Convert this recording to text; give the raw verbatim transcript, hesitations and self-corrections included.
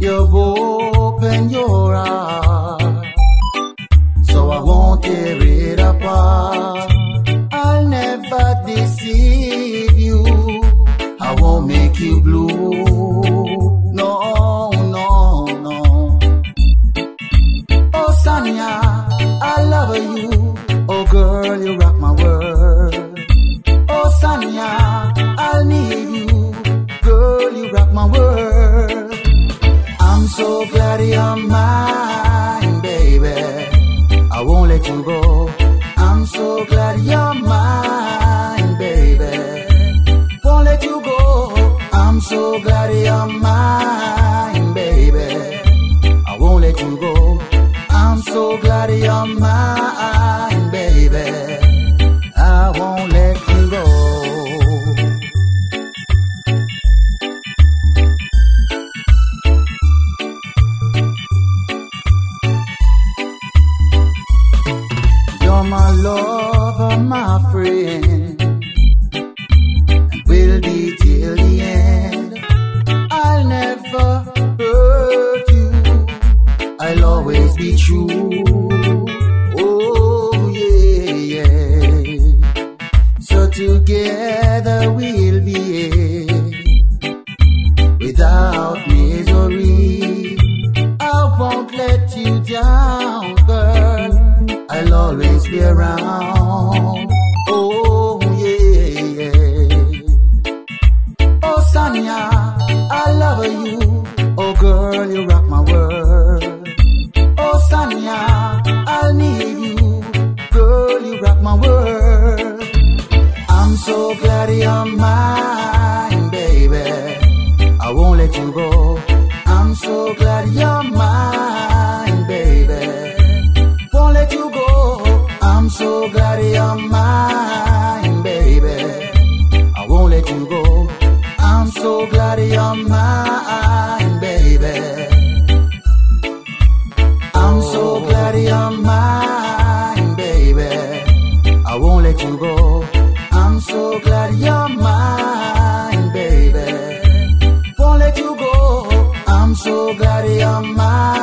You've opened your heart, so I won't tear it apart. I'll never deceive you, I won't make you blue. No, no, no. Oh, Sonia, I love you. Oh, girl, you rock my world. Oh, Sonia, I'll need you. Girl, you rock my world. I'm so glad you're mine, baby. I won't let you go. I'm so glad you're mine, baby. Won't let you go. I'm so glad you're mine, baby. I won't let you go. I'm so glad you're mine, baby. I won't let you go. You're my lover, my friend, and we'll be till the end. I'll never hurt you, I'll always be true. Oh yeah, yeah. So together we'll be without misery. I won't let you down, girl. I'll always be around. Oh yeah, yeah. Oh Sonia, I love you. Oh girl, you rock my world. Oh Sonia, I'll need you. Girl, you rock my world. I'm so glad you're mine, baby. I won't let you go. I'm so glad you're mine, baby. Won't let you go. I'm so glad you're mine, baby. I won't let you go. I'm so glad you're mine, baby. I'm so glad you're mine, baby. I won't let you go. I'm so glad you're mine, baby. Won't let you go. I'm so glad you're mine.